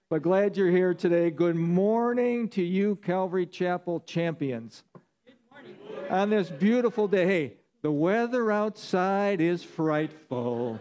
But glad you're here today. Good morning to you, Calvary Chapel champions. Good morning. On this beautiful day. Hey, the weather outside is frightful.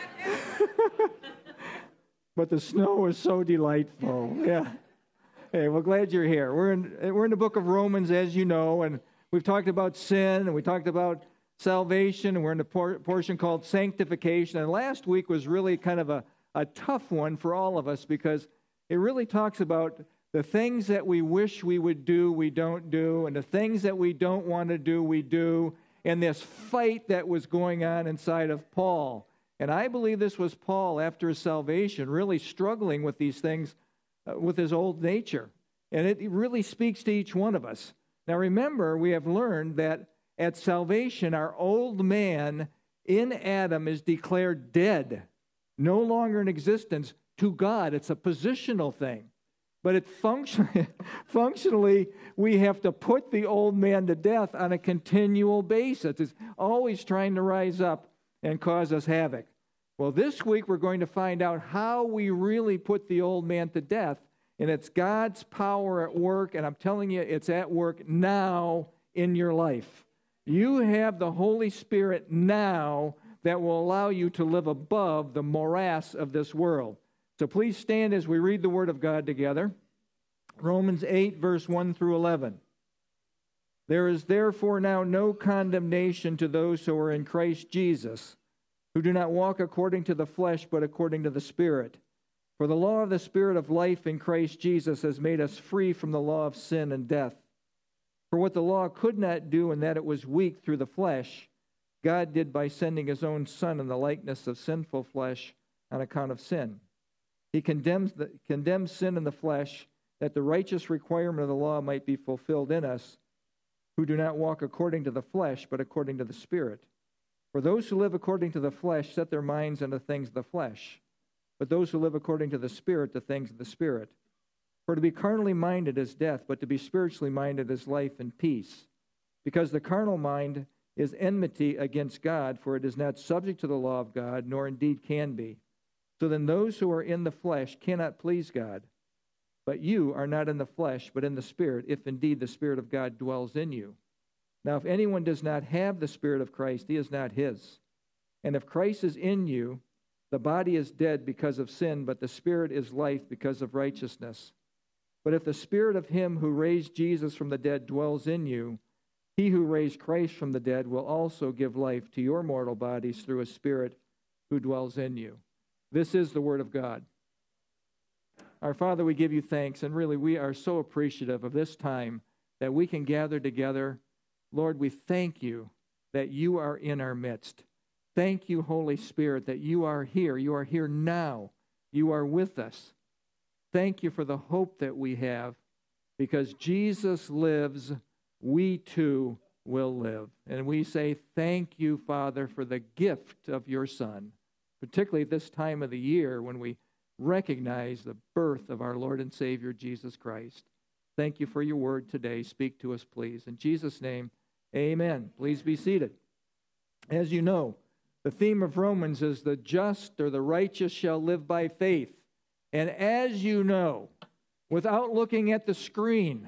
But the snow is so delightful. Yeah. Hey, well, glad you're here. We're in the book of Romans, as you know, and we've talked about sin, and we talked about salvation, and we're in the portion called sanctification. And last week was really kind of a tough one for all of us because it really talks about the things that we wish we would do, we don't do, and the things that we don't want to do, we do, and this fight that was going on inside of Paul. And I believe this was Paul, after his salvation, really struggling with these things with his old nature. And it really speaks to each one of us. Now remember, we have learned that at salvation, our old man in Adam is declared dead, no longer in existence to God. It's a positional thing. But it functionally, we have to put the old man to death on a continual basis. It's always trying to rise up and cause us havoc. Well, this week we're going to find out how we really put the old man to death, and it's God's power at work, and I'm telling you, it's at work now in your life. You have the Holy Spirit now that will allow you to live above the morass of this world. So please stand as we read the Word of God together. Romans 8, verse 1 through 11. There is therefore now no condemnation to those who are in Christ Jesus, who do not walk according to the flesh, but according to the Spirit. For the law of the Spirit of life in Christ Jesus has made us free from the law of sin and death. For what the law could not do, in that it was weak through the flesh, God did by sending his own Son in the likeness of sinful flesh on account of sin. He condemns sin in the flesh, that the righteous requirement of the law might be fulfilled in us, who do not walk according to the flesh, but according to the Spirit. For those who live according to the flesh set their minds on the things of the flesh, but those who live according to the Spirit, the things of the Spirit. For to be carnally minded is death, but to be spiritually minded is life and peace. Because the carnal mind is enmity against God, for it is not subject to the law of God, nor indeed can be. So then those who are in the flesh cannot please God. But you are not in the flesh, but in the Spirit, if indeed the Spirit of God dwells in you. Now if anyone does not have the Spirit of Christ, he is not his. And if Christ is in you, the body is dead because of sin, but the Spirit is life because of righteousness. But if the Spirit of him who raised Jesus from the dead dwells in you, he who raised Christ from the dead will also give life to your mortal bodies through his Spirit who dwells in you. This is the Word of God. Our Father, we give you thanks, and really we are so appreciative of this time that we can gather together. Lord, we thank you that you are in our midst. Thank you, Holy Spirit, that you are here. You are here now. You are with us. Thank you for the hope that we have. Because Jesus lives, we too will live. And we say thank you, Father, for the gift of your Son, particularly at this time of the year when we recognize the birth of our Lord and Savior, Jesus Christ. Thank you for your word today. Speak to us, please. In Jesus' name, amen. Please be seated. As you know, the theme of Romans is the just or the righteous shall live by faith. And as you know, without looking at the screen,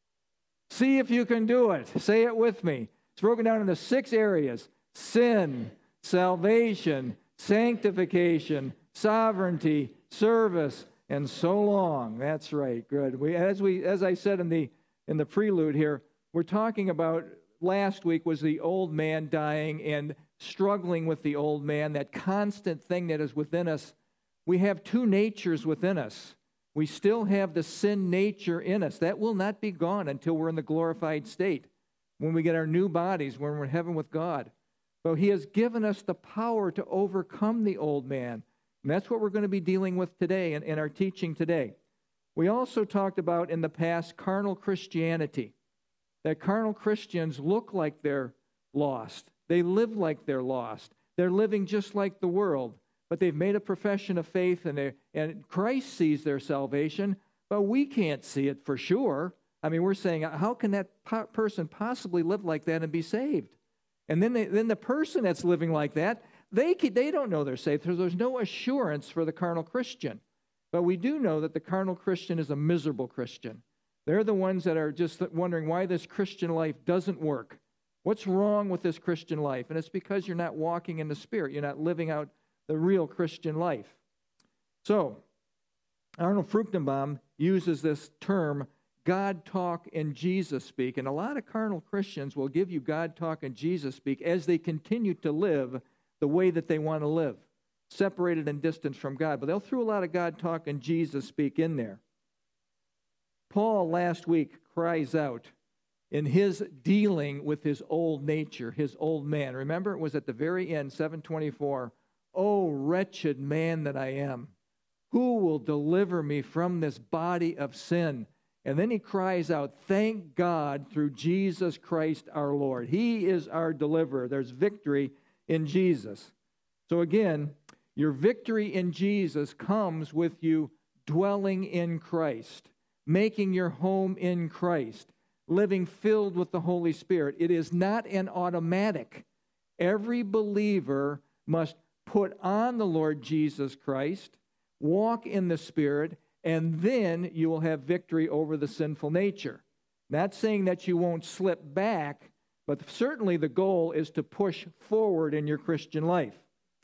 see if you can do it. Say it with me. It's broken down into 6 areas: sin, salvation, sanctification, sovereignty, service, and so long. That's right. Good. As I said in the prelude here, we're talking about last week was the old man dying and struggling with the old man, that constant thing that is within us. We have 2 natures within us. We still have the sin nature in us. That will not be gone until we're in the glorified state, when we get our new bodies, when we're in heaven with God. But he has given us the power to overcome the old man. And that's what we're going to be dealing with today in our teaching today. We also talked about in the past carnal Christianity, that carnal Christians look like they're lost. They live like they're lost. They're living just like the world, but they've made a profession of faith, and Christ sees their salvation, but we can't see it for sure. I mean, we're saying, how can that person possibly live like that and be saved? And then the person that's living like that, they don't know they're saved, so there's no assurance for the carnal Christian. But we do know that the carnal Christian is a miserable Christian. They're the ones that are just wondering why this Christian life doesn't work. What's wrong with this Christian life? And it's because you're not walking in the Spirit. You're not living out the real Christian life. So, Arnold Fruchtenbaum uses this term, God talk and Jesus speak. And a lot of carnal Christians will give you God talk and Jesus speak as they continue to live the way that they want to live, separated and distant from God. But they'll throw a lot of God talk and Jesus speak in there. Paul last week cries out in his dealing with his old nature, his old man. Remember, it was at the very end, 7:24. Oh, wretched man that I am, who will deliver me from this body of sin? And then he cries out, thank God through Jesus Christ our Lord. He is our deliverer. There's victory in Jesus. So again, your victory in Jesus comes with you dwelling in Christ, making your home in Christ, living filled with the Holy Spirit. It is not an automatic. Every believer must put on the Lord Jesus Christ, walk in the Spirit, and then you will have victory over the sinful nature. Not saying that you won't slip back, but certainly the goal is to push forward in your Christian life.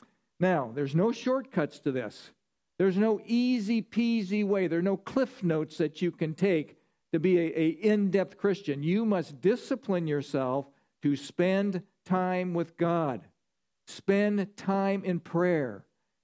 Now, there's no shortcuts to this. There's no easy peasy way. There are no cliff notes that you can take to be an in-depth Christian. You must discipline yourself to spend time with God. Spend time in prayer.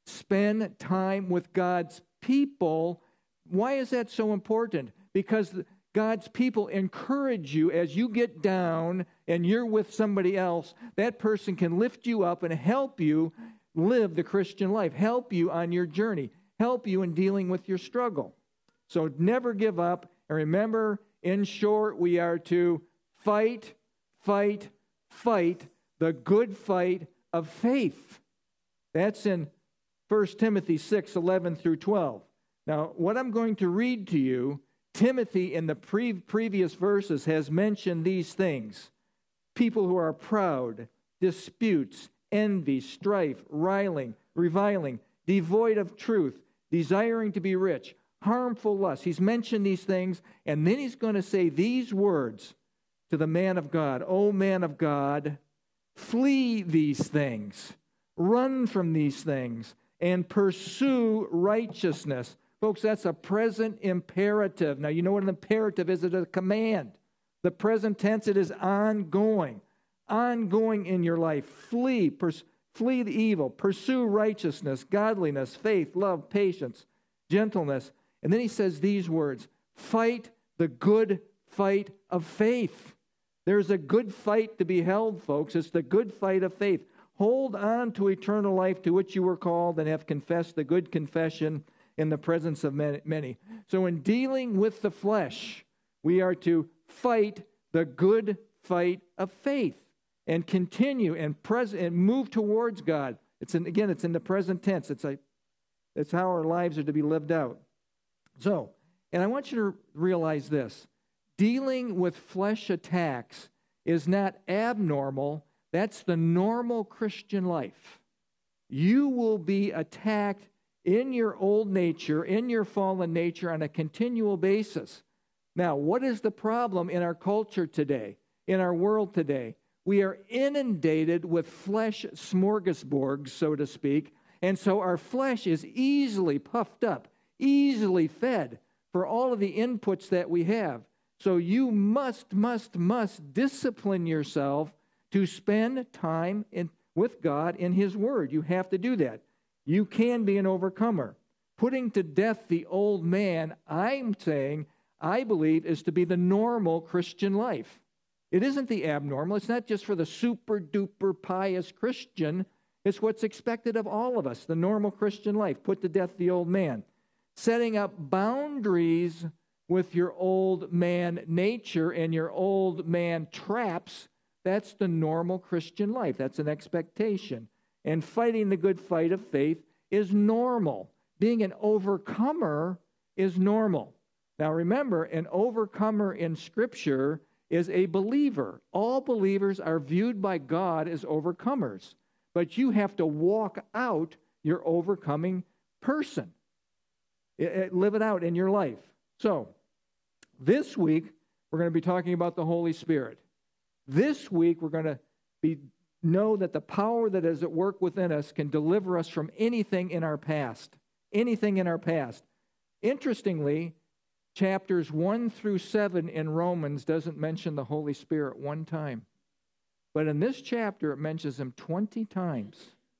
Spend time with God's people. Why is that so important? Because God's people encourage you as you get down and you're with somebody else. That person can lift you up and help you live the Christian life, help you on your journey, help you in dealing with your struggle. So never give up. And remember, in short, we are to fight, fight, fight the good fight of faith. That's in 1 Timothy 6:11 through 12. Now, what I'm going to read to you, Timothy in the previous verses has mentioned these things. People who are proud, disputes, envy, strife, reviling, devoid of truth, desiring to be rich, harmful lust. He's mentioned these things, and then he's going to say these words to the man of God. O man of God, flee these things, run from these things, and pursue righteousness. Folks, that's a present imperative. Now, you know what an imperative is? It's a command. The present tense, it is ongoing. Ongoing in your life. Flee the evil. Pursue righteousness, godliness, faith, love, patience, gentleness. And then he says these words, fight the good fight of faith. There's a good fight to be held, folks. It's the good fight of faith. Hold on to eternal life to which you were called and have confessed the good confession in the presence of many. So in dealing with the flesh, we are to fight the good fight of faith and continue and move towards God. It's in the present tense. It's how our lives are to be lived out. So, and I want you to realize this. Dealing with flesh attacks is not abnormal. That's the normal Christian life. You will be attacked in your old nature, in your fallen nature on a continual basis. Now, what is the problem in our culture today, in our world today? We are inundated with flesh smorgasbords, so to speak, and so our flesh is easily puffed up, easily fed for all of the inputs that we have. So you must discipline yourself to spend time with God in His Word. You have to do that. You can be an overcomer. Putting to death the old man, I'm saying, I believe, is to be the normal Christian life. It isn't the abnormal. It's not just for the super-duper pious Christian. It's what's expected of all of us, the normal Christian life. Put to death the old man. Setting up boundaries with your old man nature and your old man traps, that's the normal Christian life. That's an expectation. And fighting the good fight of faith is normal. Being an overcomer is normal. Now remember, an overcomer in Scripture is a believer. All believers are viewed by God as overcomers. But you have to walk out your overcoming person. Live it out in your life. So, this week, we're going to be talking about the Holy Spirit. This week, we're going to know that the power that is at work within us can deliver us from anything in our past. Anything in our past. Interestingly, chapters 1 through 7 in Romans doesn't mention the Holy Spirit one time. But in this chapter, it mentions him 20 times.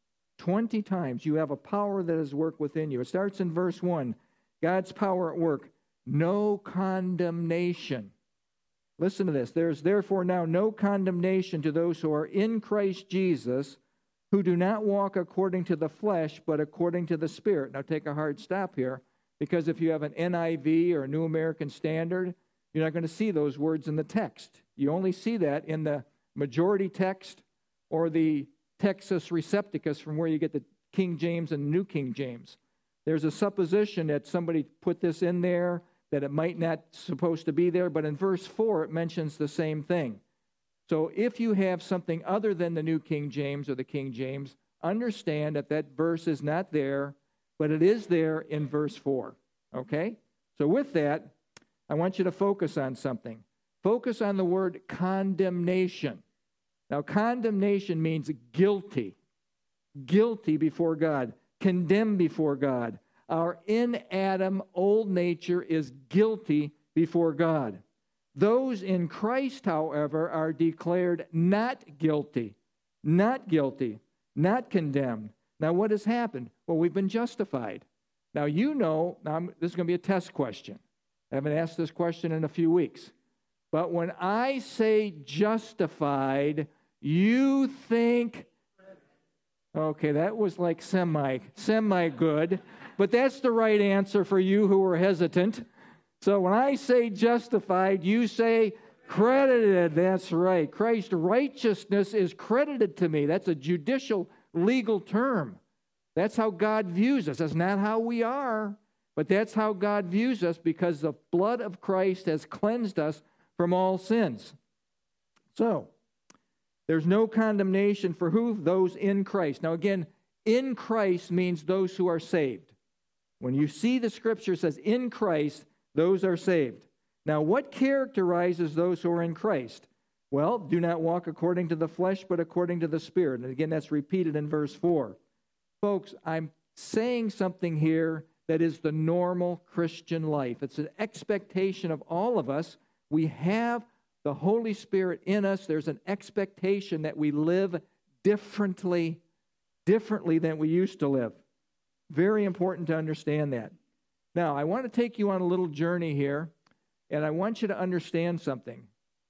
20 times. You have a power that is at work within you. It starts in verse 1. God's power at work. No condemnation. Listen to this. There's therefore now no condemnation to those who are in Christ Jesus, who do not walk according to the flesh, but according to the Spirit. Now take a hard stop here, because if you have an NIV or a New American Standard, you're not going to see those words in the text. You only see that in the majority text or the Textus Receptus, from where you get the King James and New King James. There's a supposition that somebody put this in there, that it might not supposed to be there, but in verse 4 it mentions the same thing. So if you have something other than the New King James or the King James, understand that that verse is not there, but it is there in verse 4. Okay? So with that, I want you to focus on something. Focus on the word condemnation. Now, condemnation means guilty. Guilty before God. Condemned before God. Our in Adam old nature is guilty before God. Those in Christ, however, are declared not guilty, not condemned. Now, what has happened? Well, we've been justified. Now, this is going to be a test question. I haven't asked this question in a few weeks. But when I say justified, you think, okay, that was like semi-good. But that's the right answer for you who are hesitant. So when I say justified, you say credited. That's right. Christ's righteousness is credited to me. That's a judicial, legal term. That's how God views us. That's not how we are, but that's how God views us, because the blood of Christ has cleansed us from all sins. So, there's no condemnation for who? Those in Christ. Now again, in Christ means those who are saved. When you see the scripture says in Christ, those are saved. Now, what characterizes those who are in Christ? Well, do not walk according to the flesh, but according to the Spirit. And again, that's repeated in verse 4. Folks, I'm saying something here that is the normal Christian life. It's an expectation of all of us. We have the Holy Spirit in us. There's an expectation that we live differently than we used to live. Very important to understand that. Now, I want to take you on a little journey here, and I want you to understand something.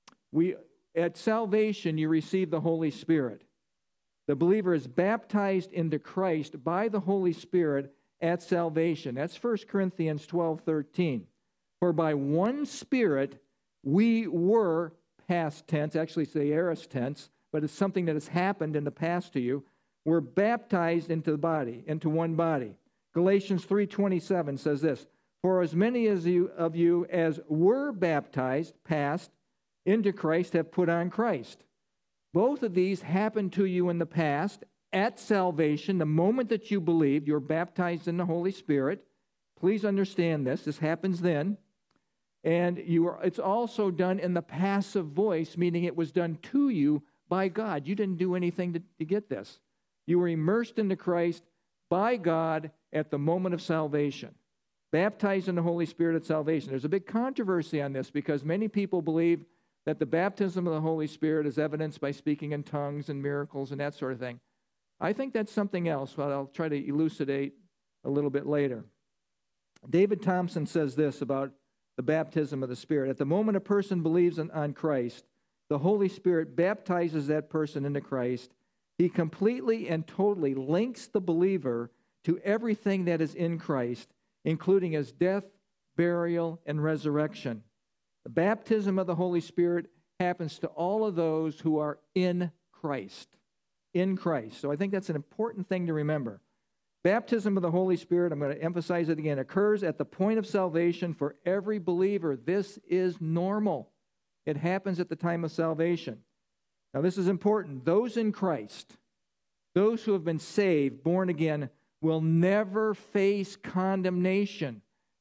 At salvation, you receive the Holy Spirit. The believer is baptized into Christ by the Holy Spirit at salvation. That's 1 Corinthians 12:13. For by one Spirit we were, past tense, actually it's the aorist tense, but it's something that has happened in the past to you, we're baptized into one body. Galatians 3:27 says this, for as many of you as were baptized, past, into Christ have put on Christ. Both of these happened to you in the past at salvation. The moment that you believed, you're baptized in the Holy Spirit. Please understand this. This happens then. And it's also done in the passive voice, meaning it was done to you by God. You didn't do anything to get this. You were immersed into Christ by God at the moment of salvation. Baptized in the Holy Spirit at salvation. There's a big controversy on this because many people believe that the baptism of the Holy Spirit is evidenced by speaking in tongues and miracles and that sort of thing. I think that's something else, but I'll try to elucidate a little bit later. David Thompson says this about the baptism of the Spirit. At the moment a person believes on Christ, the Holy Spirit baptizes that person into Christ. He completely and totally links the believer to everything that is in Christ, including his death, burial, and resurrection. The baptism of the Holy Spirit happens to all of those who are in Christ. In Christ. So I think that's an important thing to remember. Baptism of the Holy Spirit, I'm going to emphasize it again, occurs at the point of salvation for every believer. This is normal. It happens at the time of salvation. Now this is important. Those in Christ, those who have been saved, born again, will never face condemnation.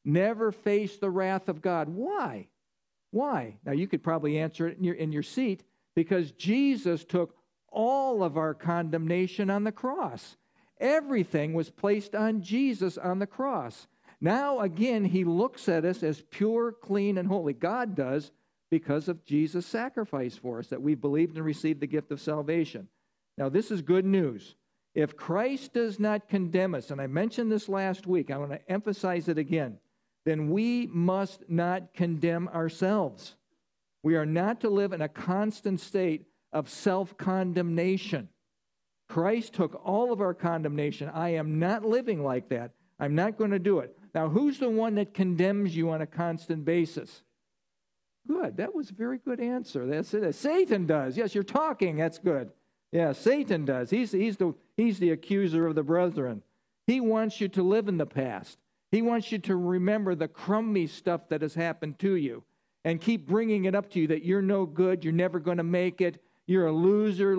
never face the wrath of God. Why? Why? Now, you could probably answer it in your seat, because Jesus took all of our condemnation on the cross. Everything was placed on Jesus on the cross. Now, again, he looks at us as pure, clean, and holy. God does, because of Jesus' sacrifice for us, that we believed and received the gift of salvation. Now, this is good news. If Christ does not condemn us, and I mentioned this last week, I want to emphasize it again, then we must not condemn ourselves. We are not to live in a constant state of self-condemnation. Christ took all of our condemnation. I am not living like that. I'm not going to do it. Now, who's the one that condemns you on a constant basis? Good. That was a very good answer. That's it. Satan does. Yes, you're talking. That's good. Yeah, Satan does. He's the accuser of the brethren. He wants you to live in the past. He wants you to remember the crummy stuff that has happened to you and keep bringing it up to you that you're no good, you're never going to make it, you're a loser,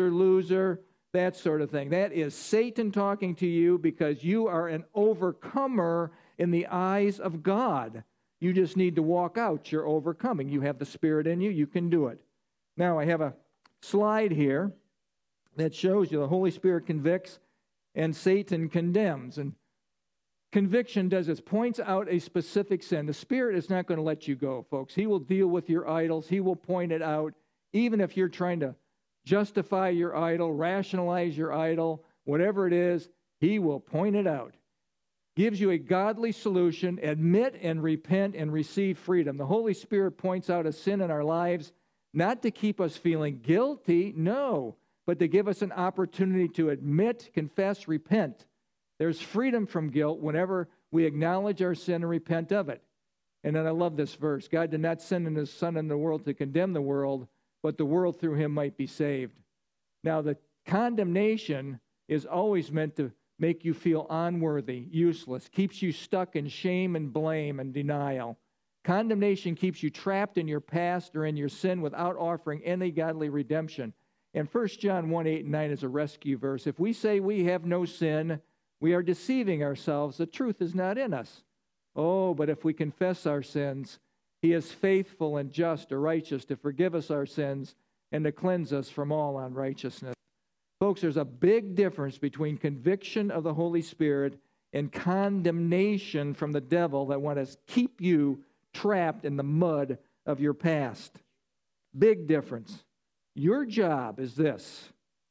that sort of thing. That is Satan talking to you, because you are an overcomer in the eyes of God. You just need to walk out your overcoming. You have the Spirit in you. You can do it. Now, I have a slide here that shows you the Holy Spirit convicts and Satan condemns. And conviction does this, points out a specific sin. The Spirit is not going to let you go, folks. He will deal with your idols. He will point it out. Even if you're trying to justify your idol, rationalize your idol, whatever it is, he will point it out. Gives you a godly solution. Admit and repent and receive freedom. The Holy Spirit points out a sin in our lives, not to keep us feeling guilty, no, but to give us an opportunity to admit, confess, repent. There's freedom from guilt whenever we acknowledge our sin and repent of it. And then I love this verse. God did not send his Son in the world to condemn the world, but the world through him might be saved. Now, the condemnation is always meant to make you feel unworthy, useless, keeps you stuck in shame and blame and denial. Condemnation keeps you trapped in your past or in your sin without offering any godly redemption. And 1 John 1:8-9 is a rescue verse. If we say we have no sin, we are deceiving ourselves. The truth is not in us. Oh, but if we confess our sins, he is faithful and just or righteous to forgive us our sins and to cleanse us from all unrighteousness. Folks, there's a big difference between conviction of the Holy Spirit and condemnation from the devil that want to keep you trapped in the mud of your past. Big difference. Your job is this: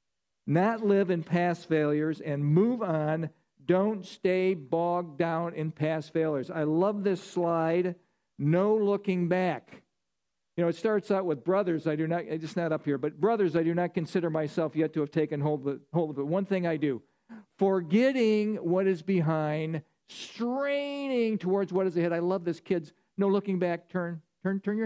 not live in past failures and move on. Don't stay bogged down in past failures. I love this slide. No looking back. You know, it starts out with brothers. I do not, it's not up here, but brothers, I do not consider myself yet to have taken hold of it. One thing I do, forgetting what is behind, straining towards what is ahead. I love this, kids. No looking back. Turn your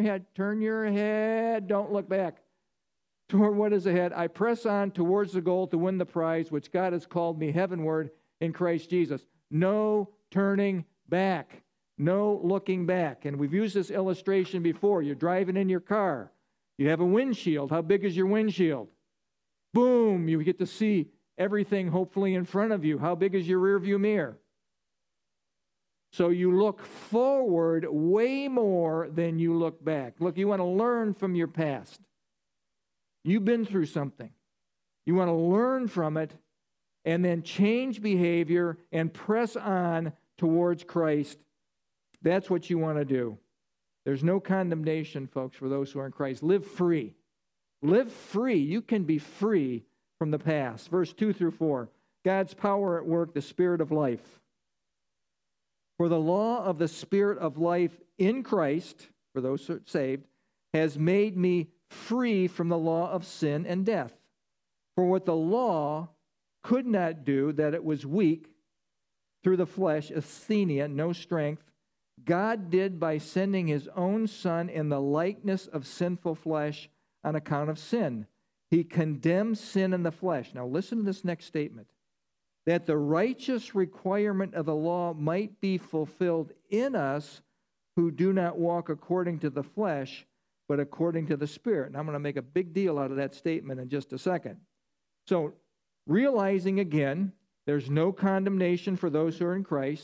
head. Don't look back. Toward what is ahead. I press on towards the goal to win the prize, which God has called me heavenward in Christ Jesus. No turning back. No looking back. And we've used this illustration before. You're driving in your car. You have a windshield. How big is your windshield? Boom! You get to see everything hopefully in front of you. How big is your rear view mirror? So you look forward way more than you look back. Look, you want to learn from your past. You've been through something. You want to learn from it and then change behavior and press on towards Christ. That's what you want to do. There's no condemnation, folks, for those who are in Christ. Live free. Live free. You can be free from the past. Verse 2-4. God's power at work, the Spirit of life. For the law of the Spirit of life in Christ, for those who are saved, has made me free from the law of sin and death. For what the law could not do, that it was weak through the flesh, asthenia, no strength, God did by sending his own Son in the likeness of sinful flesh on account of sin. He condemned sin in the flesh. Now listen to this next statement. That the righteous requirement of the law might be fulfilled in us who do not walk according to the flesh, but according to the Spirit. And I'm going to make a big deal out of that statement in just a second. So, realizing again, there's no condemnation for those who are in Christ.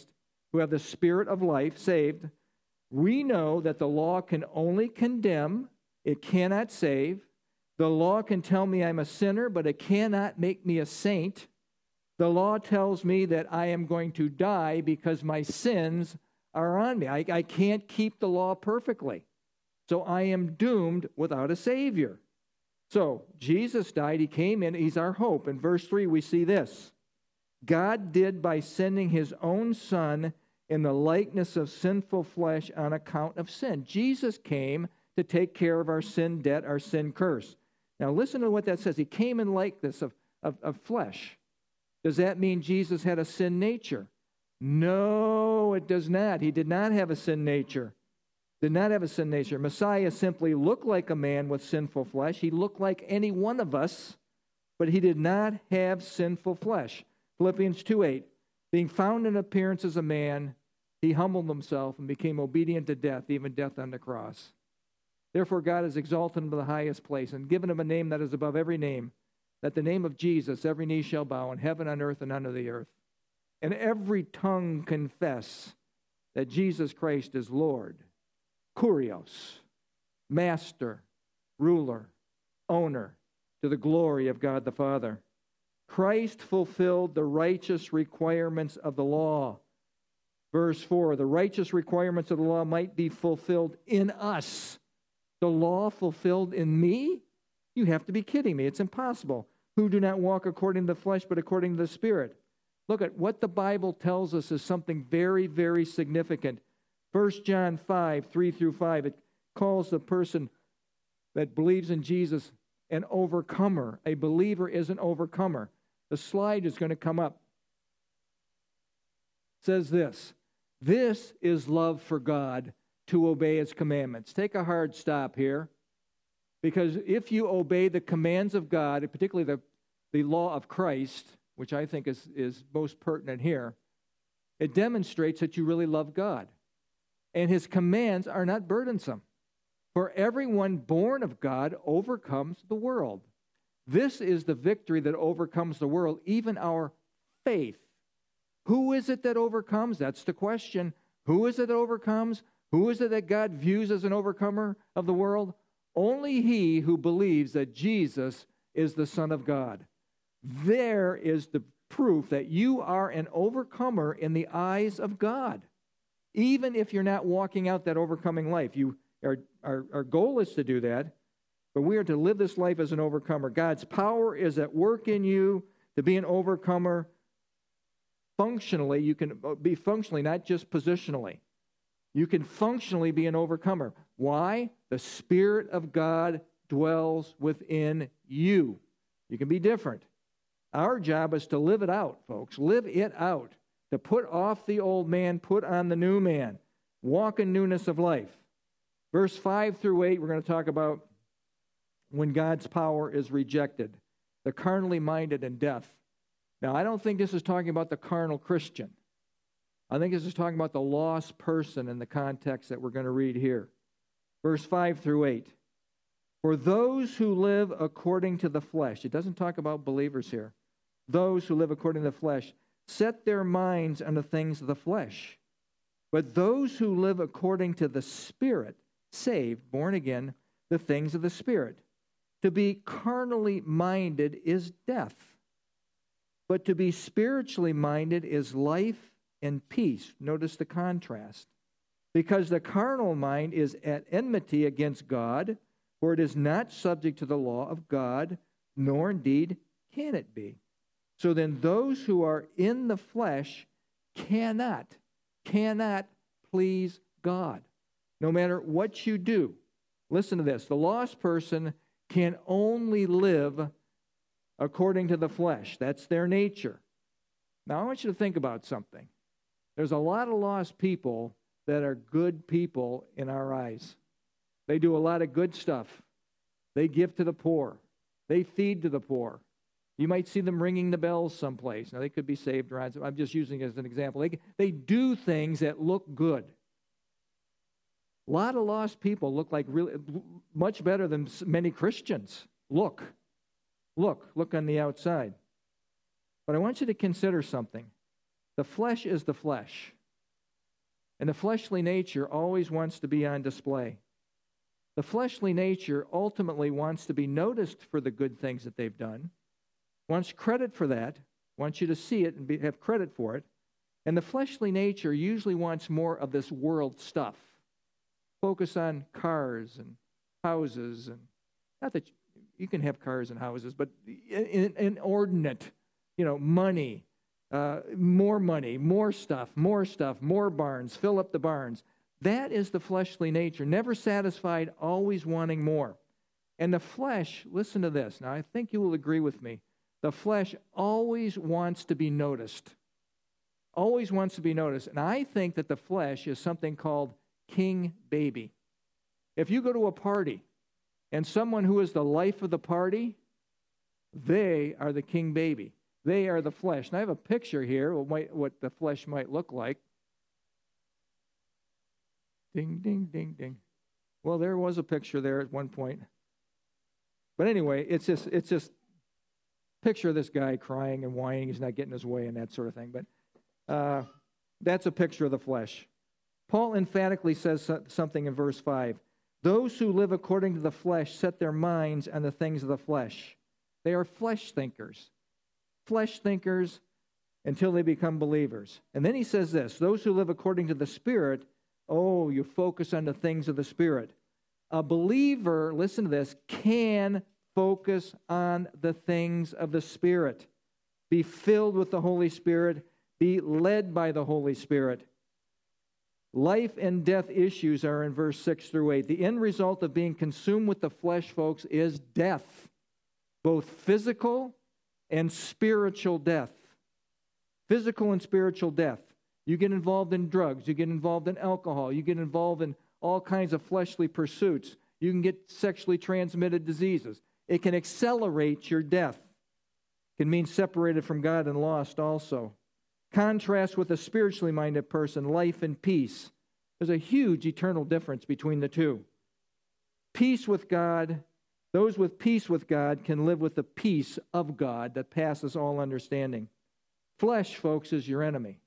who have the Spirit of life, saved, we know that the law can only condemn, it cannot save. The law can tell me I'm a sinner, but it cannot make me a saint. The law tells me that I am going to die because my sins are on me. I can't keep the law perfectly. So I am doomed without a Savior. So Jesus died, he came in, he's our hope. In verse 3 we see this. God did by sending his own Son in the likeness of sinful flesh on account of sin. Jesus came to take care of our sin debt, our sin curse. Now listen to what that says. He came in likeness of flesh. Does that mean Jesus had a sin nature? No, it does not. He did not have a sin nature. Did not have a sin nature. Messiah simply looked like a man with sinful flesh. He looked like any one of us, but he did not have sinful flesh. Philippians 2:8, being found in appearance as a man, he humbled himself and became obedient to death, even death on the cross. Therefore God has exalted him to the highest place and given him a name that is above every name, that the name of Jesus every knee shall bow in heaven, on earth, and under the earth, and every tongue confess that Jesus Christ is Lord. Kurios, master, ruler, owner, to the glory of God the Father. Christ fulfilled the righteous requirements of the law. Verse 4, the righteous requirements of the law might be fulfilled in us. The law fulfilled in me? You have to be kidding me. It's impossible. Who do not walk according to the flesh, but according to the Spirit. Look at what the Bible tells us is something very, very significant. 1 John 5, 3 through 5, it calls the person that believes in Jesus an overcomer. A believer is an overcomer. The slide is going to come up. It says this is love for God, to obey his commandments. Take a hard stop here, because if you obey the commands of God, particularly the law of Christ, which I think is most pertinent here, it demonstrates that you really love God. And his commands are not burdensome. For everyone born of God overcomes the world. This is the victory that overcomes the world, even our faith. Who is it that overcomes? That's the question. Who is it that overcomes? Who is it that God views as an overcomer of the world? Only he who believes that Jesus is the Son of God. There is the proof that you are an overcomer in the eyes of God. Even if you're not walking out that overcoming life. Our goal is to do that, but we are to live this life as an overcomer. God's power is at work in you to be an overcomer functionally. You can be functionally, not just positionally. You can functionally be an overcomer. Why? The Spirit of God dwells within you. You can be different. Our job is to live it out, folks. Live it out. To put off the old man, put on the new man. Walk in newness of life. Verse 5 through 8, we're going to talk about when God's power is rejected. The carnally minded and death. Now, I don't think this is talking about the carnal Christian. I think this is talking about the lost person in the context that we're going to read here. Verse 5 through 8. For those who live according to the flesh, it doesn't talk about believers here. Those who live according to the flesh set their minds on the things of the flesh. But those who live according to the Spirit, saved, born again, the things of the Spirit. To be carnally minded is death, but to be spiritually minded is life and peace. Notice the contrast. Because the carnal mind is at enmity against God, for it is not subject to the law of God, nor indeed can it be. So then those who are in the flesh cannot please God. No matter what you do. Listen to this. The lost person can only live according to the flesh. That's their nature. Now I want you to think about something. There's a lot of lost people that are good people in our eyes. They do a lot of good stuff. They give to the poor. They feed to the poor. You might see them ringing the bells someplace. Now, they could be saved around. I'm just using it as an example. They do things that look good. A lot of lost people look like really much better than many Christians. Look on the outside. But I want you to consider something. The flesh is the flesh. And the fleshly nature always wants to be on display. The fleshly nature ultimately wants to be noticed for the good things that they've done, wants credit for that, wants you to see it and have credit for it. And the fleshly nature usually wants more of this world stuff. Focus on cars and houses, and not that you can have cars and houses, but inordinate, money, more stuff, more barns, fill up the barns. That is the fleshly nature, never satisfied, always wanting more. And the flesh, listen to this. Now, I think you will agree with me. The flesh always wants to be noticed. Always wants to be noticed. And I think that the flesh is something called king baby. If you go to a party and someone who is the life of the party, they are the king baby. They are the flesh. And I have a picture here of what the flesh might look like. Ding, ding, ding, ding. Well, there was a picture there at one point. But anyway, it's just picture this guy crying and whining. He's not getting his way and that sort of thing. But that's a picture of the flesh. Paul emphatically says something in verse 5. Those who live according to the flesh set their minds on the things of the flesh. They are flesh thinkers. Flesh thinkers until they become believers. And then he says this, those who live according to the Spirit, you focus on the things of the Spirit. A believer, listen to this, can focus on the things of the Spirit. Be filled with the Holy Spirit. Be led by the Holy Spirit. Life and death issues are in verse 6 through 8. The end result of being consumed with the flesh, folks, is death. Both physical and spiritual death. Physical and spiritual death. You get involved in drugs. You get involved in alcohol. You get involved in all kinds of fleshly pursuits. You can get sexually transmitted diseases. It can accelerate your death. It can mean separated from God and lost also. Contrast with a spiritually minded person, life and peace. There's a huge eternal difference between the two. Peace with God, those with peace with God can live with the peace of God that passes all understanding. Flesh, folks, is your enemy.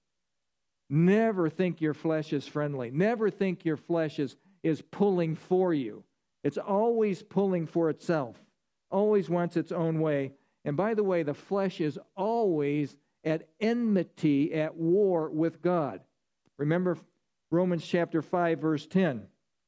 Never think your flesh is friendly. Never think your flesh is pulling for you. It's always pulling for itself. Always wants its own way. And by the way, the flesh is always at enmity, at war with God. Remember Romans chapter 5, verse 10.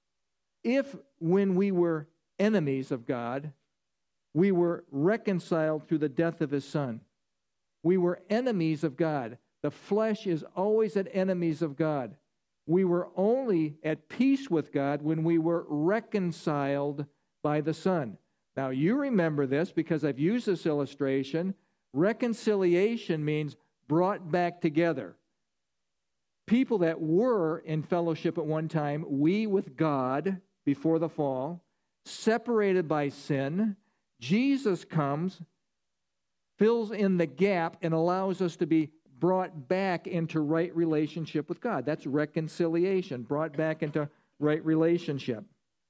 If when we were enemies of God, we were reconciled through the death of His Son. We were enemies of God. The flesh is always at enemies of God. We were only at peace with God when we were reconciled by the Son. Now, you remember this because I've used this illustration. Reconciliation means brought back together. People that were in fellowship at one time, we with God before the fall, separated by sin, Jesus comes, fills in the gap, and allows us to be brought back into right relationship with God. That's reconciliation, brought back into right relationship.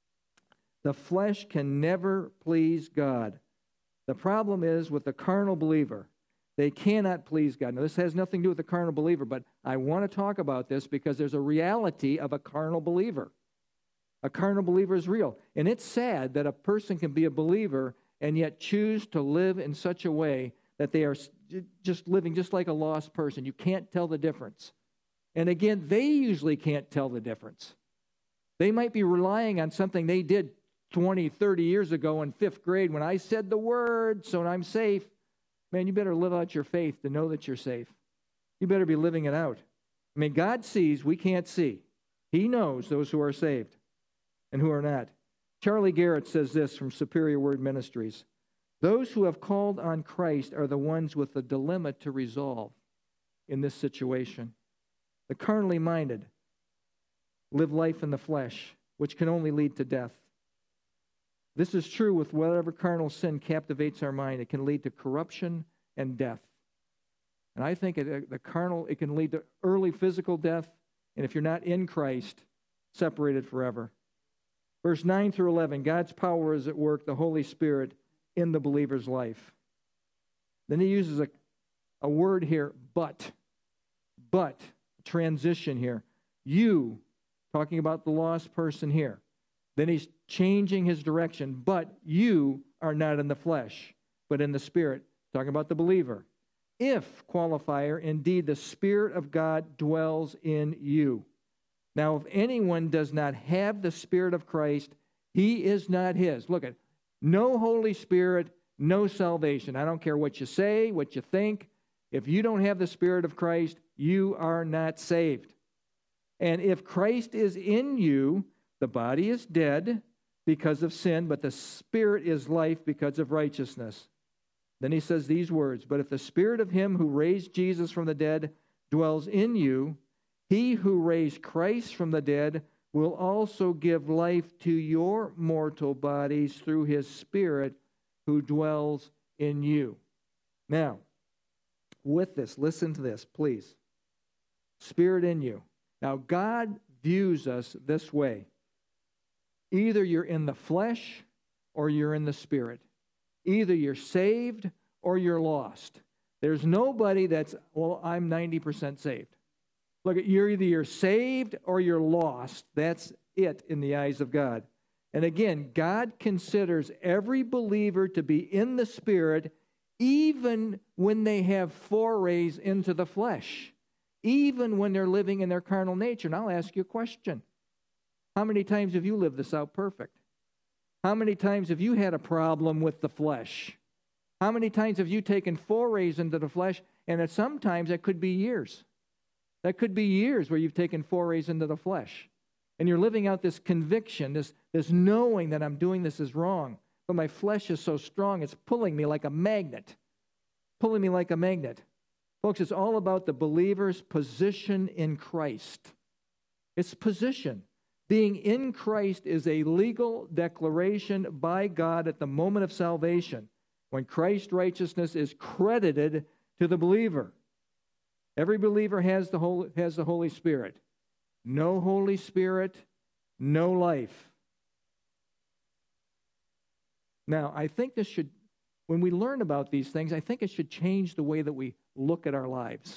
The flesh can never please God. The problem is with the carnal believer. They cannot please God. Now, this has nothing to do with the carnal believer, but I want to talk about this because there's a reality of a carnal believer. A carnal believer is real. And it's sad that a person can be a believer and yet choose to live in such a way that they are just living just like a lost person. You can't tell the difference. And again, they usually can't tell the difference. They might be relying on something they did 20, 30 years ago in 5th grade when I said the word, so I'm safe. Man, you better live out your faith to know that you're safe. You better be living it out. I mean, God sees, we can't see. He knows those who are saved and who are not. Charlie Garrett says this from Superior Word Ministries. Those who have called on Christ are the ones with the dilemma to resolve in this situation. The carnally minded live life in the flesh, which can only lead to death. This is true with whatever carnal sin captivates our mind. It can lead to corruption and death. And I think it can lead to early physical death, and if you're not in Christ, separated forever. Verse 9 through 11, God's power is at work, the Holy Spirit, in the believer's life. Then he uses a word here, but, transition here. you, talking about the lost person here. Then he's changing his direction. But you are not in the flesh, but in the Spirit. Talking about the believer. If, qualifier, indeed the Spirit of God dwells in you. Now, if anyone does not have the Spirit of Christ, he is not his. Look at, no Holy Spirit, no salvation. I don't care what you say, what you think. If you don't have the Spirit of Christ, you are not saved. And if Christ is in you, the body is dead because of sin, but the Spirit is life because of righteousness. Then he says these words, but if the Spirit of him who raised Jesus from the dead dwells in you, he who raised Christ from the dead will also give life to your mortal bodies through his Spirit who dwells in you. Now, with this, listen to this, please. Spirit in you. Now, God views us this way. Either you're in the flesh or you're in the Spirit. Either you're saved or you're lost. There's nobody that's, well, I'm 90% saved. Look, you're saved or you're lost. That's it in the eyes of God. And again, God considers every believer to be in the Spirit even when they have forays into the flesh, even when they're living in their carnal nature. And I'll ask you a question. How many times have you lived this out perfect? How many times have you had a problem with the flesh? How many times have you taken forays into the flesh? And sometimes that could be years. That could be years where you've taken forays into the flesh. And you're living out this conviction, this knowing that I'm doing this is wrong. But my flesh is so strong, it's pulling me like a magnet. Pulling me like a magnet. Folks, it's all about the believer's position in Christ. It's position. Being in Christ is a legal declaration by God at the moment of salvation, when Christ's righteousness is credited to the believer. Every believer has the Holy Spirit. No Holy Spirit, no life. Now, I think this should, when we learn about these things, I think it should change the way that we look at our lives.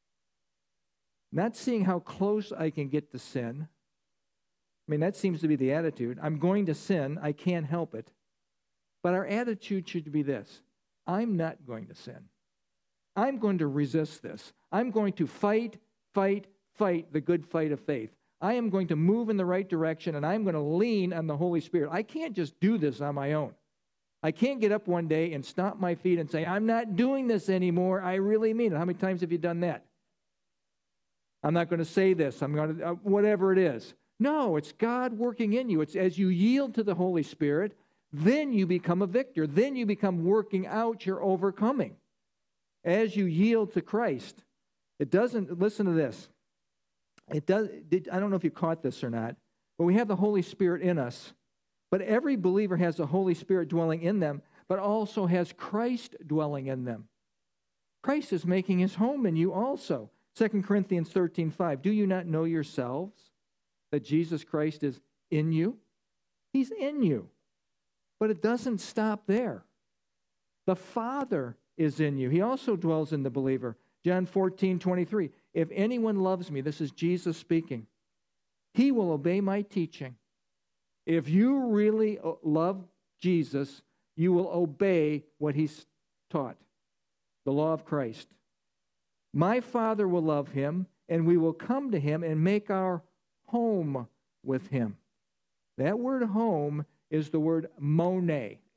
Not seeing how close I can get to sin. I mean, that seems to be the attitude. I'm going to sin. I can't help it. But our attitude should be this. I'm not going to sin. I'm going to resist this. I'm going to fight the good fight of faith. I am going to move in the right direction, and I'm going to lean on the Holy Spirit. I can't just do this on my own. I can't get up one day and stomp my feet and say, I'm not doing this anymore. I really mean it. How many times have you done that? I'm not going to say this. I'm going to, whatever it is. No, it's God working in you. It's as you yield to the Holy Spirit, then you become a victor. Then you become working out your overcoming. As you yield to Christ. It doesn't, listen to this. I don't know if you caught this or not, but we have the Holy Spirit in us. But every believer has the Holy Spirit dwelling in them, but also has Christ dwelling in them. Christ is making his home in you also. 2 Corinthians 13:5. Do you not know yourselves that Jesus Christ is in you? He's in you. But it doesn't stop there. The Father is in you. He also dwells in the believer. John 14:23. If anyone loves me, this is Jesus speaking, he will obey my teaching. If you really love Jesus, you will obey what he's taught, the law of Christ. My Father will love him, and we will come to him and make our home with him. That word home is the word mone,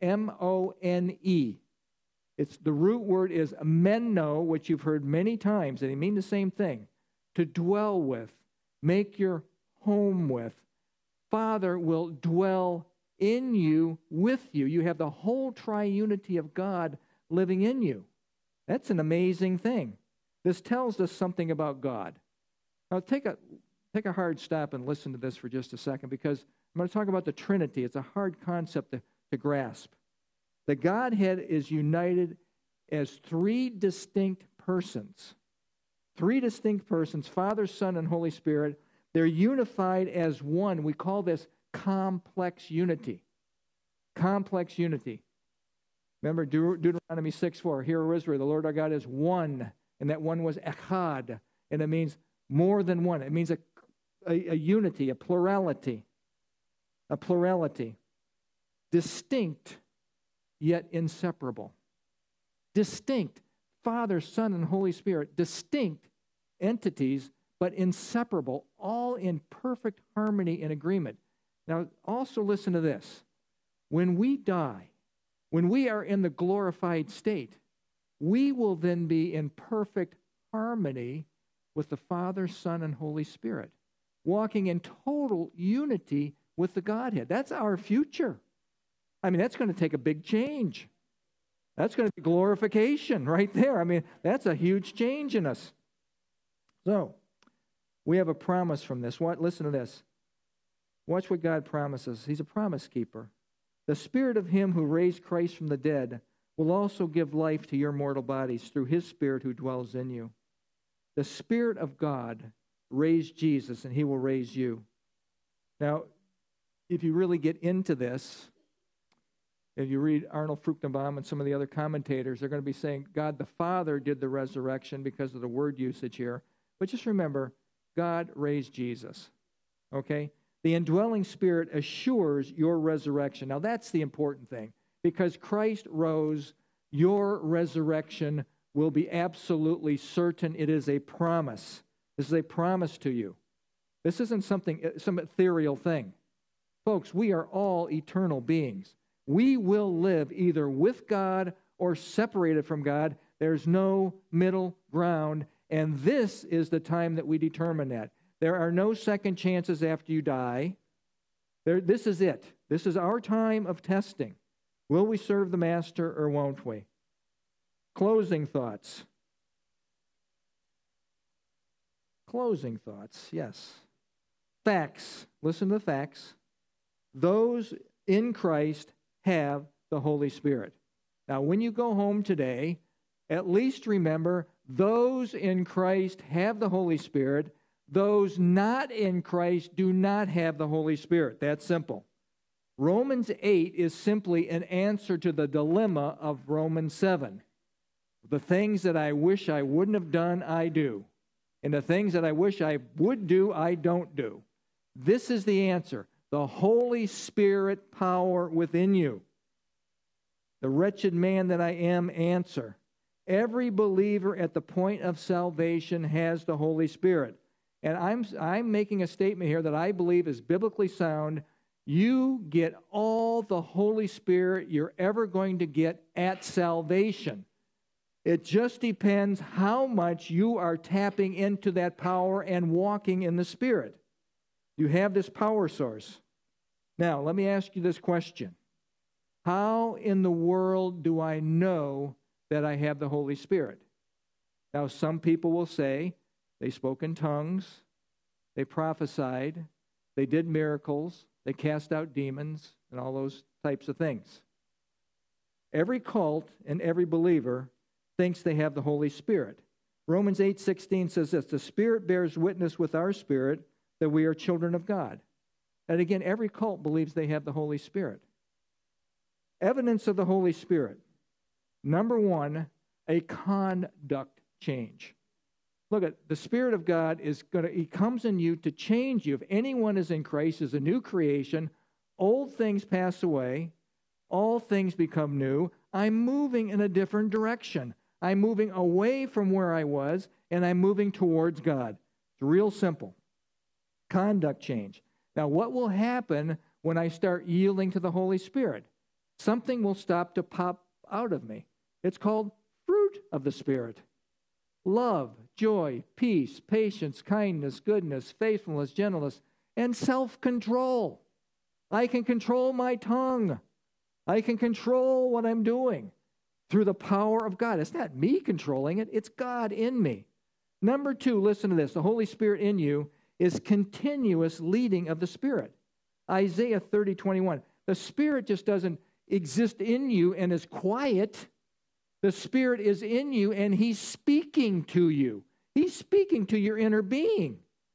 M-O-N-E. It's the root word is meno, which you've heard many times, and they mean the same thing. To dwell with, make your home with. Father will dwell in you, with you. You have the whole triunity of God living in you. That's an amazing thing. This tells us something about God. Now take a hard stop and listen to this for just a second, because I'm going to talk about the Trinity. It's a hard concept to grasp. The Godhead is united as three distinct persons. Three distinct persons, Father, Son, and Holy Spirit. They're unified as one. We call this complex unity. Complex unity. Remember Deuteronomy 6:4. Hear, O Israel, the Lord our God is one. And that one was echad. And it means more than one. It means a unity, a plurality. A plurality. Distinct, yet inseparable. Distinct. Father, Son, and Holy Spirit. Distinct entities, but inseparable, all in perfect harmony and agreement. Now, also listen to this. When we die, when we are in the glorified state, we will then be in perfect harmony with the Father, Son, and Holy Spirit, walking in total unity with the Godhead. That's our future. I mean, that's going to take a big change. That's going to be glorification right there. I mean, that's a huge change in us. So, we have a promise from this. Listen to this. Watch what God promises. He's a promise keeper. The Spirit of Him who raised Christ from the dead will also give life to your mortal bodies through His Spirit who dwells in you. The Spirit of God raised Jesus, and He will raise you. Now, if you really get into this, if you read Arnold Fruchtenbaum and some of the other commentators, they're going to be saying God the Father did the resurrection because of the word usage here. But just remember, God raised Jesus. Okay? The indwelling Spirit assures your resurrection. Now, that's the important thing. Because Christ rose, your resurrection will be absolutely certain. It is a promise. This is a promise to you. This isn't some ethereal thing. Folks, we are all eternal beings. We will live either with God or separated from God. There's no middle ground, and this is the time that we determine that. There are no second chances after you die. This is it. This is our time of testing. Will we serve the Master or won't we? Closing thoughts. Closing thoughts, yes. Facts. Listen to the facts. Those in Christ have the Holy Spirit. Now, when you go home today, at least remember, those in Christ have the Holy Spirit. Those not in Christ do not have the Holy Spirit. That's simple. Romans 8 is simply an answer to the dilemma of Romans 7. The things that I wish I wouldn't have done, I do. And the things that I wish I would do, I don't do. This is the answer. The Holy Spirit power within you. The wretched man that I am answer. Every believer at the point of salvation has the Holy Spirit. And I'm making a statement here that I believe is biblically sound. You get all the Holy Spirit you're ever going to get at salvation. It just depends how much you are tapping into that power and walking in the Spirit. You have this power source. Now, let me ask you this question. How in the world do I know that I have the Holy Spirit? Now, some people will say they spoke in tongues, they prophesied, they did miracles, they cast out demons, and all those types of things. Every cult and every believer thinks they have the Holy Spirit. Romans 8:16 says this, the Spirit bears witness with our spirit that we are children of God. And again, every cult believes they have the Holy Spirit. Evidence of the Holy Spirit. Number one, a conduct change. Look at the Spirit of God He comes in you to change you. If anyone is in Christ, is a new creation. Old things pass away. All things become new. I'm moving in a different direction. I'm moving away from where I was, and I'm moving towards God. It's real simple. Conduct change. Now, what will happen when I start yielding to the Holy Spirit? Something will stop to pop out of me. It's called fruit of the Spirit. Love, joy, peace, patience, kindness, goodness, faithfulness, gentleness, and self-control. I can control my tongue. I can control what I'm doing through the power of God. It's not me controlling it. It's God in me. Number two, listen to this. The Holy Spirit in you is continuous leading of the Spirit. Isaiah 30:21. The Spirit just doesn't exist in you and is quiet. The Spirit is in you and He's speaking to you. He's speaking to your inner being.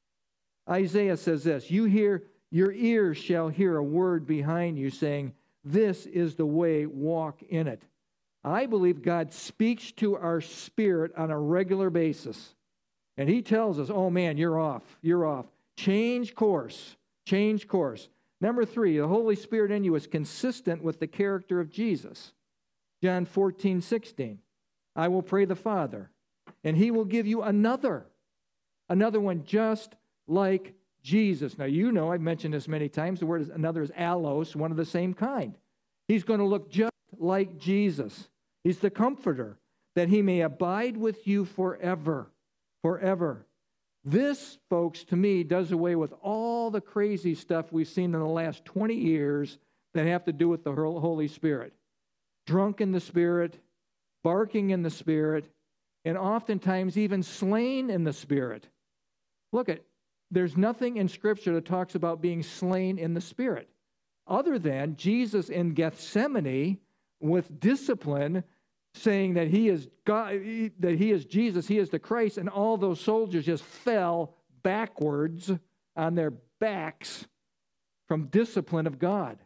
Isaiah says this, your ears shall hear a word behind you saying, this is the way, walk in it. I believe God speaks to our spirit on a regular basis. And He tells us, oh man, you're off. You're off. Change course. Change course. Number 3, the Holy Spirit in you is consistent with the character of Jesus. John 14:16. I will pray the Father, and he will give you another one just like Jesus. Now, you know, I've mentioned this many times. The word another is allos, one of the same kind. He's going to look just like Jesus. He's the comforter, that he may abide with you forever. Forever. This, folks, to me, does away with all the crazy stuff we've seen in the last 20 years that have to do with the Holy Spirit. Drunk in the Spirit, barking in the Spirit, and oftentimes even slain in the Spirit. Look, there's nothing in Scripture that talks about being slain in the Spirit, other than Jesus in Gethsemane with discipline, saying that he is God, that he is Jesus, he is the Christ, and all those soldiers just fell backwards on their backs from discipline of God.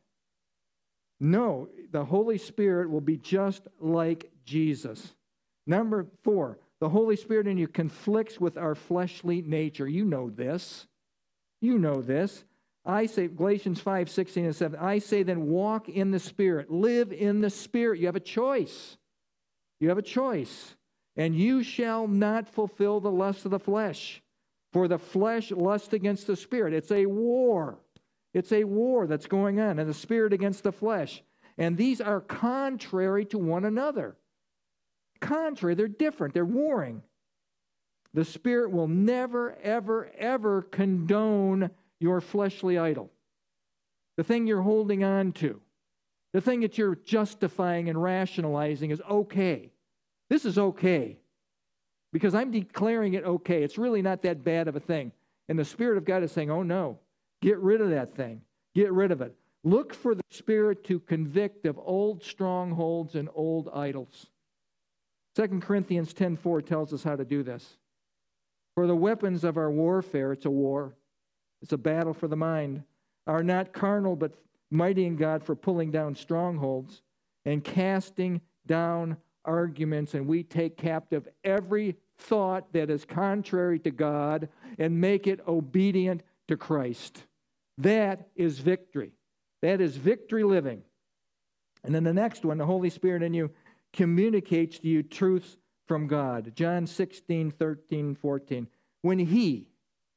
No, the Holy Spirit will be just like Jesus. Number 4, the Holy Spirit in you conflicts with our fleshly nature. You know this. You know this. I say, Galatians 5:16 and 7, I say then walk in the Spirit, live in the Spirit. You have a choice. You have a choice. And you shall not fulfill the lust of the flesh. For the flesh lusts against the Spirit. It's a war. It's a war that's going on, and the Spirit against the flesh. And these are contrary to one another. Contrary, they're different, they're warring. The Spirit will never, ever, ever condone your fleshly idol. The thing you're holding on to. The thing that you're justifying and rationalizing is okay. This is okay. Because I'm declaring it okay. It's really not that bad of a thing. And the Spirit of God is saying, oh no, get rid of that thing. Get rid of it. Look for the Spirit to convict of old strongholds and old idols. 2 Corinthians 10:4 tells us how to do this. For the weapons of our warfare, it's a war. It's a battle for the mind, are not carnal, but mighty in God for pulling down strongholds and casting down arguments. And we take captive every thought that is contrary to God and make it obedient to Christ. That is victory. That is victory living. And then the next one, the Holy Spirit in you communicates to you truths from God. John 16:13-14. When he,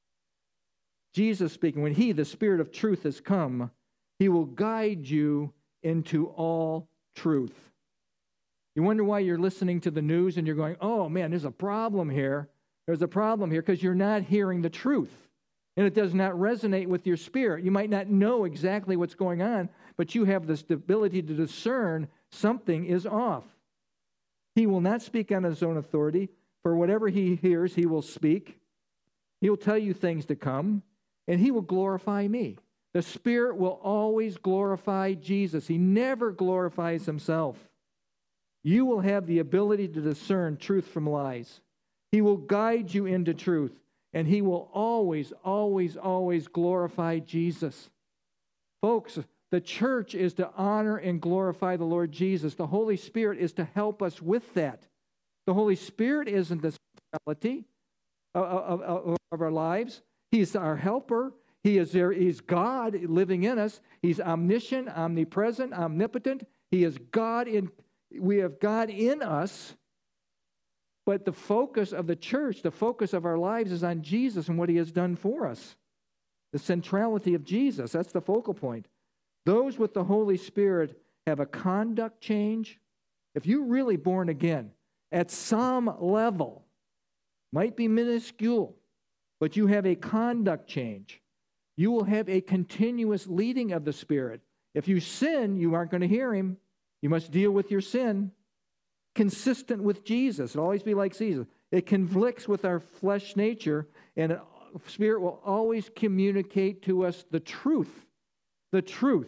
Jesus speaking, when he, the Spirit of truth, has come, he will guide you into all truth. You wonder why you're listening to the news and you're going, oh man, there's a problem here. There's a problem here because you're not hearing the truth. And it does not resonate with your spirit. You might not know exactly what's going on, but you have this ability to discern something is off. He will not speak on his own authority. For whatever he hears, he will speak. He will tell you things to come, and he will glorify me. The Spirit will always glorify Jesus. He never glorifies himself. You will have the ability to discern truth from lies. He will guide you into truth, and he will always, always, always glorify Jesus. Folks, the church is to honor and glorify the Lord Jesus. The Holy Spirit is to help us with that. The Holy Spirit isn't the centrality of our lives. He's our helper. He is there. He's God living in us. He's omniscient, omnipresent, omnipotent. He is God we have God in us. But the focus of the church, the focus of our lives is on Jesus and what he has done for us. The centrality of Jesus, that's the focal point. Those with the Holy Spirit have a conduct change. If you're really born again, at some level, might be minuscule, but you have a conduct change. You will have a continuous leading of the Spirit. If you sin, you aren't going to hear him. You must deal with your sin. Consistent with Jesus. It'll always be like Jesus. It conflicts with our flesh nature, and the Spirit will always communicate to us the truth. The truth.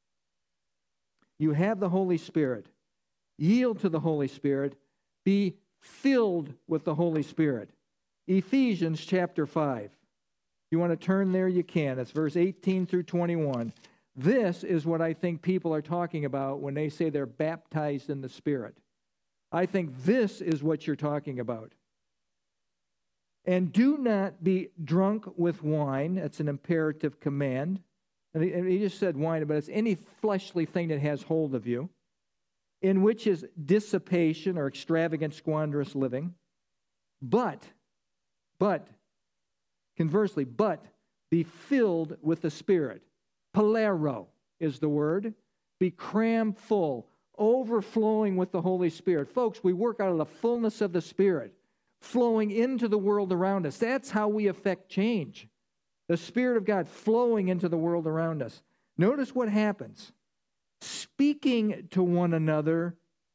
You have the Holy Spirit. Yield to the Holy Spirit. Be filled with the Holy Spirit. Ephesians chapter 5. You want to turn there, you can. It's verse 18 through 21. This is what I think people are talking about when they say they're baptized in the Spirit. I think this is what you're talking about. And do not be drunk with wine. That's an imperative command. And he just said wine, but it's any fleshly thing that has hold of you, in which is dissipation or extravagant, squanderous living. But, conversely, be filled with the Spirit. Palero is the word. Be crammed full, overflowing with the Holy Spirit. Folks, we work out of the fullness of the Spirit, flowing into the world around us. That's how we affect change. The Spirit of God flowing into the world around us. Notice what happens. Speaking to one another,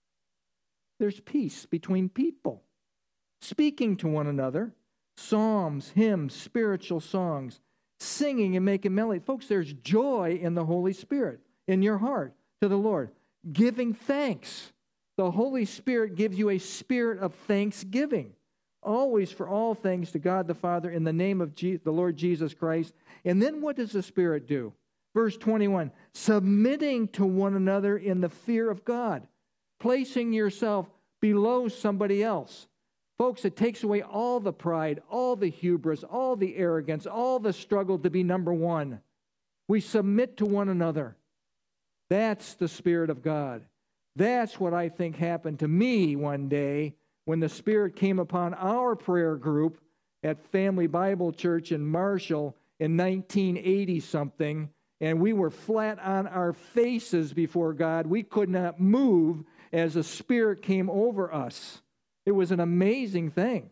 there's peace between people. Speaking to one another, psalms, hymns, spiritual songs, singing and making melody. Folks, there's joy in the Holy Spirit, in your heart, to the Lord. Giving thanks. The Holy Spirit gives you a spirit of thanksgiving. Always for all things to God the Father in the name of the Lord Jesus Christ. And then what does the Spirit do? Verse 21, submitting to one another in the fear of God. Placing yourself below somebody else. Folks, it takes away all the pride, all the hubris, all the arrogance, all the struggle to be number one. We submit to one another. That's the Spirit of God. That's what I think happened to me one day when the Spirit came upon our prayer group at Family Bible Church in Marshall in 1980-something, and we were flat on our faces before God. We could not move as the Spirit came over us. It was an amazing thing.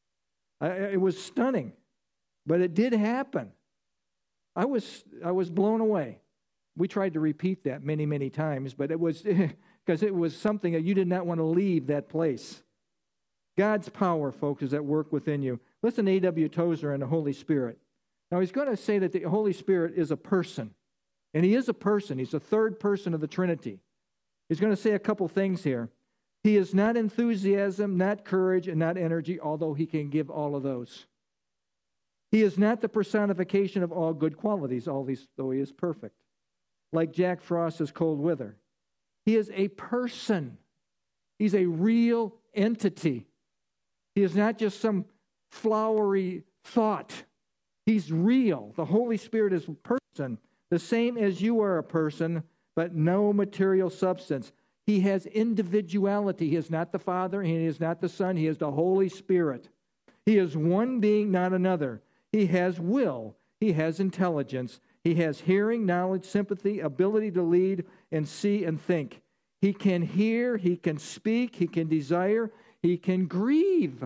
It was stunning, but it did happen. I was blown away. We tried to repeat that many, many times, but it was because it was something that you did not want to leave that place. God's power, folks, is at work within you. Listen to A.W. Tozer and the Holy Spirit. Now, he's going to say that the Holy Spirit is a person. And he is a person. He's the third person of the Trinity. He's going to say a couple things here. He is not enthusiasm, not courage, and not energy, although he can give all of those. He is not the personification of all good qualities, though he is perfect. Like Jack Frost's cold weather. He is a person. He's a real entity. He is not just some flowery thought. He's real. The Holy Spirit is a person, the same as you are a person, but no material substance. He has individuality. He is not the Father, and he is not the Son. He is the Holy Spirit. He is one being, not another. He has will. He has intelligence. He has hearing, knowledge, sympathy, ability to lead and see and think. He can hear, he can speak, he can desire, he can grieve.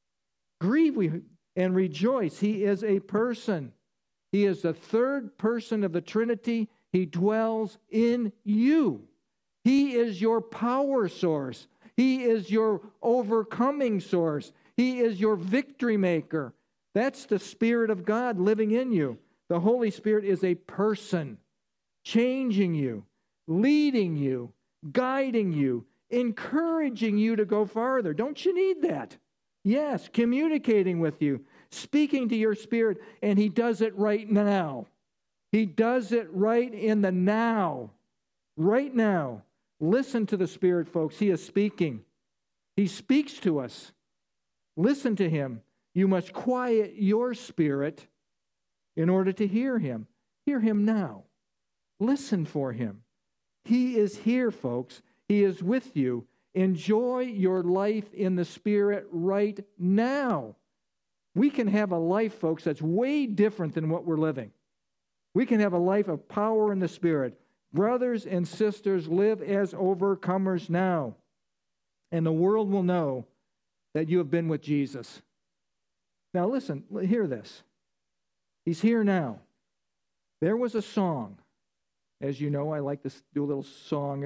Grieve and rejoice. He is a person. He is the third person of the Trinity. He dwells in you. He is your power source. He is your overcoming source. He is your victory maker. That's the Spirit of God living in you. The Holy Spirit is a person, changing you, leading you, guiding you, encouraging you to go farther. Don't you need that? Yes, communicating with you, speaking to your spirit, and he does it right now. He does it right in the now. Right now. Listen to the Spirit, folks. He is speaking. He speaks to us. Listen to him. You must quiet your spirit in order to hear him. Hear him now. Listen for him. He is here, folks. He is with you. Enjoy your life in the Spirit right now. We can have a life, folks, that's way different than what we're living. We can have a life of power in the Spirit. Brothers and sisters, live as overcomers now. And the world will know that you have been with Jesus. Now listen, hear this. He's here now. There was a song. As you know, I like to do a little song.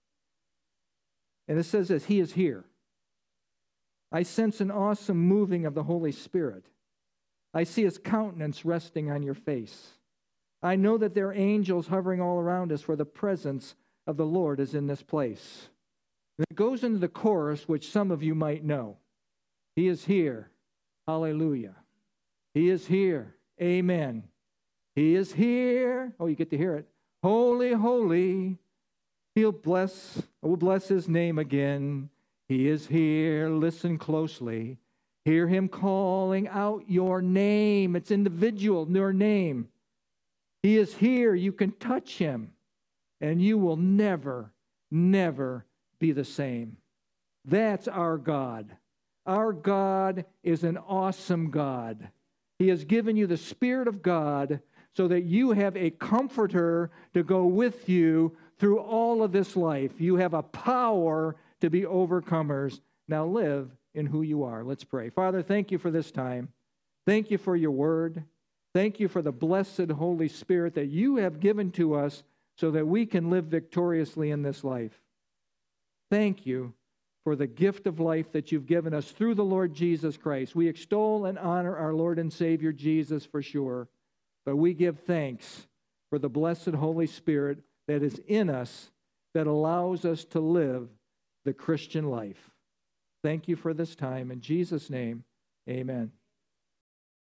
And it says this, he is here. I sense an awesome moving of the Holy Spirit. I see his countenance resting on your face. I know that there are angels hovering all around us, for the presence of the Lord is in this place. And it goes into the chorus, which some of you might know. He is here. Hallelujah. He is here. Amen. He is here. Oh, you get to hear it. Holy, holy. We'll bless his name again. He is here. Listen closely. Hear him calling out your name. It's individual, your name. He is here. You can touch him, and you will never, never be the same. That's our God. Our God is an awesome God. He has given you the Spirit of God so that you have a comforter to go with you through all of this life. You have a power to be overcomers. Now live in who you are. Let's pray. Father, thank you for this time. Thank you for your word. Thank you for the blessed Holy Spirit that you have given to us so that we can live victoriously in this life. Thank you for the gift of life that you've given us through the Lord Jesus Christ. We extol and honor our Lord and Savior Jesus for sure, but we give thanks for the blessed Holy Spirit that is in us that allows us to live the Christian life. Thank you for this time. In Jesus' name, amen.